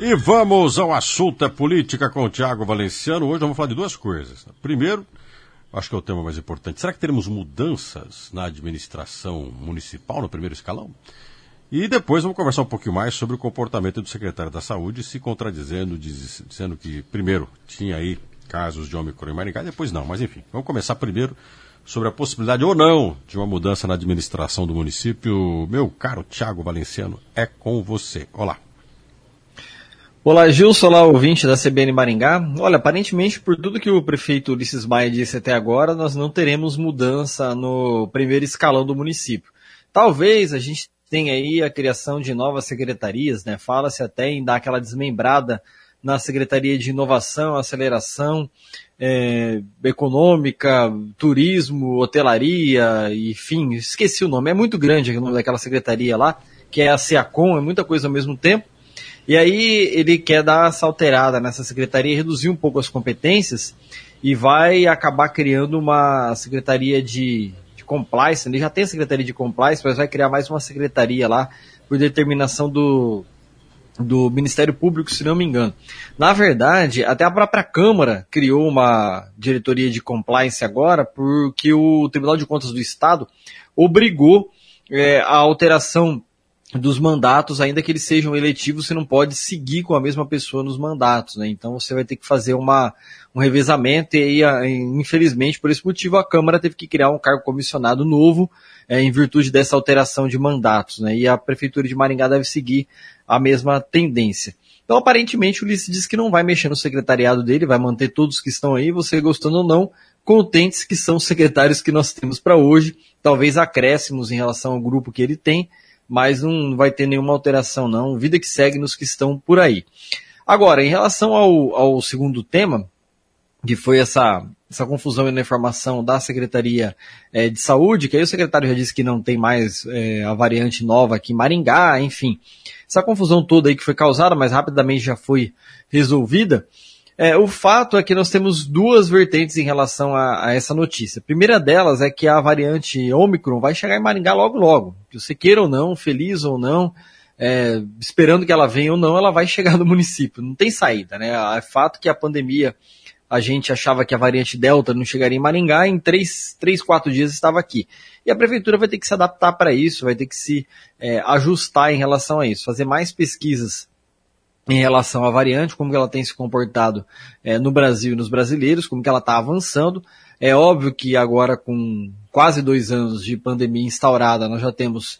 E vamos ao assunto política com o Tiago Valenciano. Hoje vamos falar de duas coisas. Primeiro, acho que é o tema mais importante. Será que teremos mudanças na administração municipal no primeiro escalão? E depois vamos conversar um pouquinho mais sobre o comportamento do secretário da Saúde, se contradizendo, dizendo que primeiro tinha aí casos de Ômicron em Maringá, depois não. Mas enfim, vamos começar primeiro sobre a possibilidade ou não de uma mudança na administração do município. Meu caro Tiago Valenciano, é com você. Olá. Olá, Gilson, olá, ouvinte da CBN Maringá. Olha, aparentemente, por tudo que o prefeito Ulisses Maia disse até agora, nós não teremos mudança no primeiro escalão do município. Talvez a gente tenha aí a criação de novas secretarias, né? Fala-se até em dar aquela desmembrada na Secretaria de Inovação, Aceleração Econômica, Turismo, Hotelaria, enfim, esqueci o nome. É muito grande o nome daquela secretaria lá, que é a SEACOM, é muita coisa ao mesmo tempo. E aí ele quer dar essa alterada nessa secretaria, reduzir um pouco as competências e vai acabar criando uma secretaria de compliance. Ele já tem a secretaria de compliance, mas vai criar mais uma secretaria lá por determinação do Ministério Público, se não me engano. Na verdade, até a própria Câmara criou uma diretoria de compliance agora, porque o Tribunal de Contas do Estado obrigou a alteração dos mandatos, ainda que eles sejam eletivos, você não pode seguir com a mesma pessoa nos mandatos, né? Então você vai ter que fazer um revezamento e aí, infelizmente, por esse motivo, a Câmara teve que criar um cargo comissionado novo em virtude dessa alteração de mandatos, né? E a Prefeitura de Maringá deve seguir a mesma tendência. Então, aparentemente, o Ulisses diz que não vai mexer no secretariado dele, vai manter todos que estão aí, você gostando ou não, contentes que são os secretários que nós temos para hoje, talvez acréscimos em relação ao grupo que ele tem, mas não vai ter nenhuma alteração não, vida que segue nos que estão por aí. Agora, em relação ao segundo tema, que foi essa confusão na informação da Secretaria de Saúde, que aí o secretário já disse que não tem mais a variante nova aqui em Maringá, enfim, essa confusão toda aí que foi causada, mas rapidamente já foi resolvida. O fato é que nós temos duas vertentes em relação a essa notícia. A primeira delas é que a variante Ômicron vai chegar em Maringá logo logo. Que você queira ou não, feliz ou não, esperando que ela venha ou não, ela vai chegar no município. Não tem saída, né? É fato que a pandemia, a gente achava que a variante Delta não chegaria em Maringá, em 4 dias estava aqui. E a prefeitura vai ter que se adaptar para isso, vai ter que se ajustar em relação a isso, fazer mais pesquisas em relação à variante, como que ela tem se comportado no Brasil e nos brasileiros, como que ela está avançando. É óbvio que agora, com quase 2 anos de pandemia instaurada, nós já temos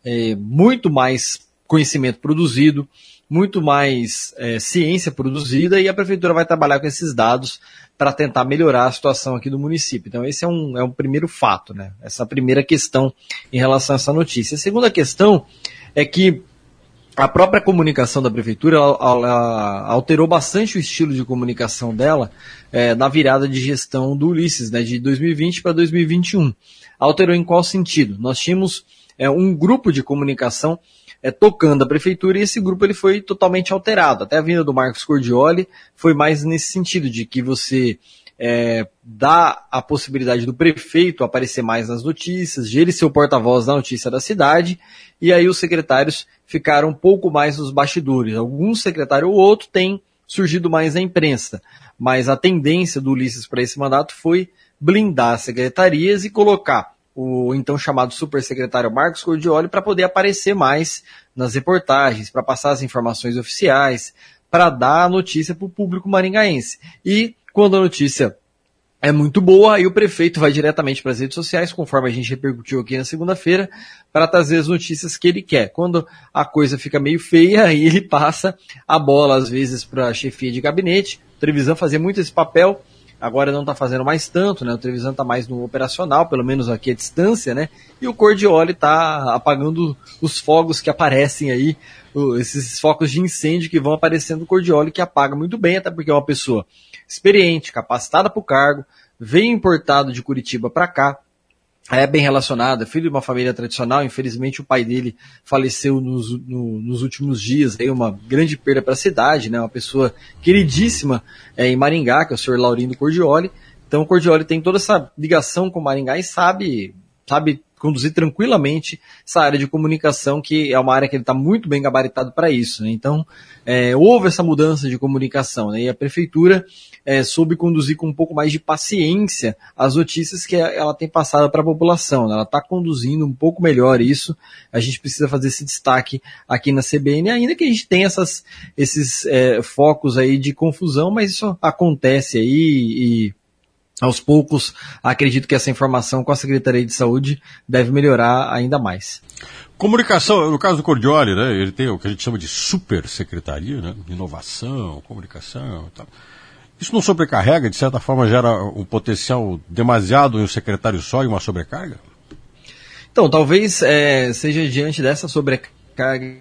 muito mais conhecimento produzido, muito mais ciência produzida, e a prefeitura vai trabalhar com esses dados para tentar melhorar a situação aqui do município. Então esse é um primeiro fato, né? Essa primeira questão em relação a essa notícia. A segunda questão é que a própria comunicação da prefeitura ela alterou bastante o estilo de comunicação dela na virada de gestão do Ulisses, né, de 2020 para 2021. Alterou em qual sentido? Nós tínhamos um grupo de comunicação tocando a prefeitura, e esse grupo ele foi totalmente alterado. Até a vinda do Marcos Cordioli foi mais nesse sentido, de que você dá a possibilidade do prefeito aparecer mais nas notícias, de ele ser o porta-voz da notícia da cidade, e aí os secretários ficaram um pouco mais nos bastidores. Algum secretário ou outro tem surgido mais na imprensa, mas a tendência do Ulisses para esse mandato foi blindar as secretarias e colocar o então chamado supersecretário Marcos Cordioli para poder aparecer mais nas reportagens, para passar as informações oficiais, para dar a notícia para o público maringaense. E quando a notícia é muito boa, aí o prefeito vai diretamente para as redes sociais, conforme a gente repercutiu aqui na segunda-feira, para trazer as notícias que ele quer. Quando a coisa fica meio feia, aí ele passa a bola, às vezes, para a chefia de gabinete. A televisão fazia muito esse papel, agora não está fazendo mais tanto, né? A televisão está mais no operacional, pelo menos aqui à distância, né? E o Cordioli está apagando os fogos que aparecem aí, esses focos de incêndio que vão aparecendo no Cordioli, que apaga muito bem, até porque é uma pessoa experiente, capacitada para o cargo, veio importado de Curitiba para cá, é bem relacionado, é filho de uma família tradicional. Infelizmente o pai dele faleceu nos últimos dias, aí uma grande perda para a cidade, né? Uma pessoa queridíssima em Maringá, que é o senhor Laurindo Cordioli. Então o Cordioli tem toda essa ligação com Maringá e sabe conduzir tranquilamente essa área de comunicação, que é uma área que ele está muito bem gabaritado para isso, né? Então, houve essa mudança de comunicação, né? E a prefeitura soube conduzir com um pouco mais de paciência as notícias que ela tem passado para a população, né? Ela está conduzindo um pouco melhor isso. A gente precisa fazer esse destaque aqui na CBN, ainda que a gente tenha esses focos aí de confusão, mas isso acontece aí e aos poucos acredito que essa informação com a Secretaria de Saúde deve melhorar ainda mais. Comunicação, no caso do Cordioli, né, ele tem o que a gente chama de super secretaria, né, inovação, comunicação e tal. Isso não sobrecarrega, de certa forma gera um potencial demasiado em um secretário só e uma sobrecarga? Então, talvez seja diante dessa sobrecarga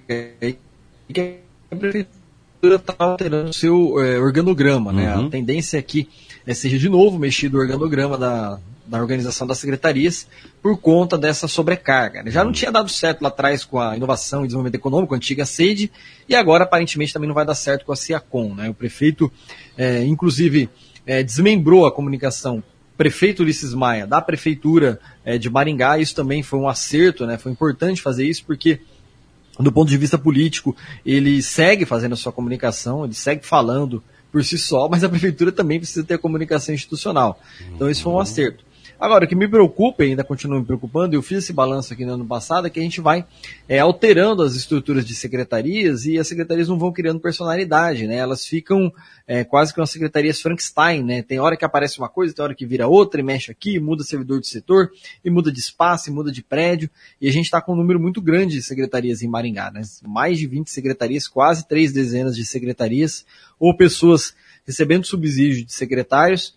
que a prefeitura está alterando o seu organograma, né? A tendência é que seja de novo mexido o organograma da organização das secretarias por conta dessa sobrecarga. Já não tinha dado certo lá atrás com a inovação e desenvolvimento econômico, a antiga SEIDI, e agora aparentemente também não vai dar certo com a SEACOM, né? O prefeito, inclusive, desmembrou a comunicação prefeito Ulisses Maia da prefeitura de Maringá. Isso também foi um acerto, né? Foi importante fazer isso porque, do ponto de vista político, ele segue fazendo a sua comunicação, ele segue falando por si só, mas a prefeitura também precisa ter a comunicação institucional. Então isso foi um acerto. Agora, o que me preocupa, e ainda continua me preocupando, eu fiz esse balanço aqui no ano passado, é que a gente vai alterando as estruturas de secretarias e as secretarias não vão criando personalidade, né? Elas ficam quase que umas secretarias Frankenstein, né? Tem hora que aparece uma coisa, tem hora que vira outra, e mexe aqui, muda servidor de setor, e muda de espaço, e muda de prédio, e a gente está com um número muito grande de secretarias em Maringá, né? Mais de 20 secretarias, quase 3 dezenas de secretarias, ou pessoas recebendo subsídio de secretários.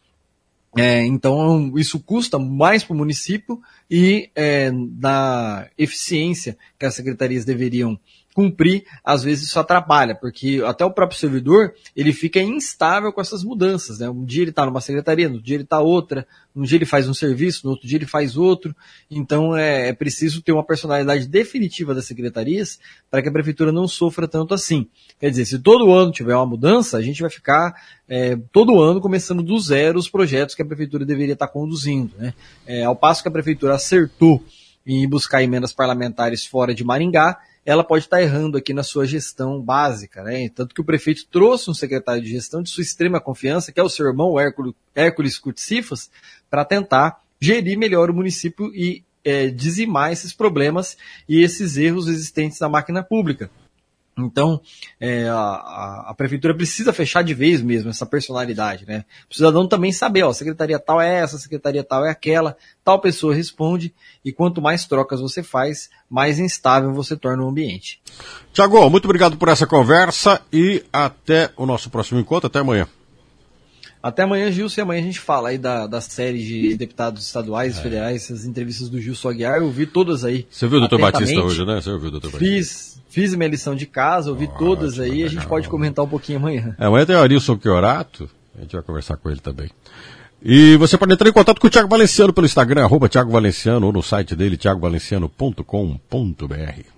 Então isso custa mais para o município e da eficiência que as secretarias deveriam cumprir, às vezes isso atrapalha, porque até o próprio servidor, ele fica instável com essas mudanças, né? Um dia ele está numa secretaria, no outro dia ele está outra, um dia ele faz um serviço, no outro dia ele faz outro. Então é preciso ter uma personalidade definitiva das secretarias para que a prefeitura não sofra tanto assim. Quer dizer, se todo ano tiver uma mudança, a gente vai ficar todo ano começando do zero os projetos que a prefeitura deveria estar conduzindo, né? Ao passo que a prefeitura acertou em buscar emendas parlamentares fora de Maringá, ela pode estar errando aqui na sua gestão básica, né? Tanto que o prefeito trouxe um secretário de gestão de sua extrema confiança, que é o seu irmão Hércules Cutsifas, para tentar gerir melhor o município e dizimar esses problemas e esses erros existentes na máquina pública. Então, a prefeitura precisa fechar de vez mesmo essa personalidade, né? O cidadão também saber, ó, secretaria tal é essa, secretaria tal é aquela, tal pessoa responde, e quanto mais trocas você faz, mais instável você torna o ambiente. Tiago, muito obrigado por essa conversa e até o nosso próximo encontro, até amanhã. Até amanhã, Gilson, e amanhã a gente fala aí da série de deputados estaduais e federais, essas entrevistas do Gilson Aguiar, eu vi todas aí. Você viu o doutor Batista hoje, né? Você ouviu o doutor Batista? Fiz minha lição de casa, ouvi todas aí, legal. A gente pode comentar um pouquinho amanhã. Amanhã tem o Arilson Chiorato, a gente vai conversar com ele também. E você pode entrar em contato com o Thiago Valenciano pelo Instagram, @Thiago Valenciano, ou no site dele, thiagovalenciano.com.br.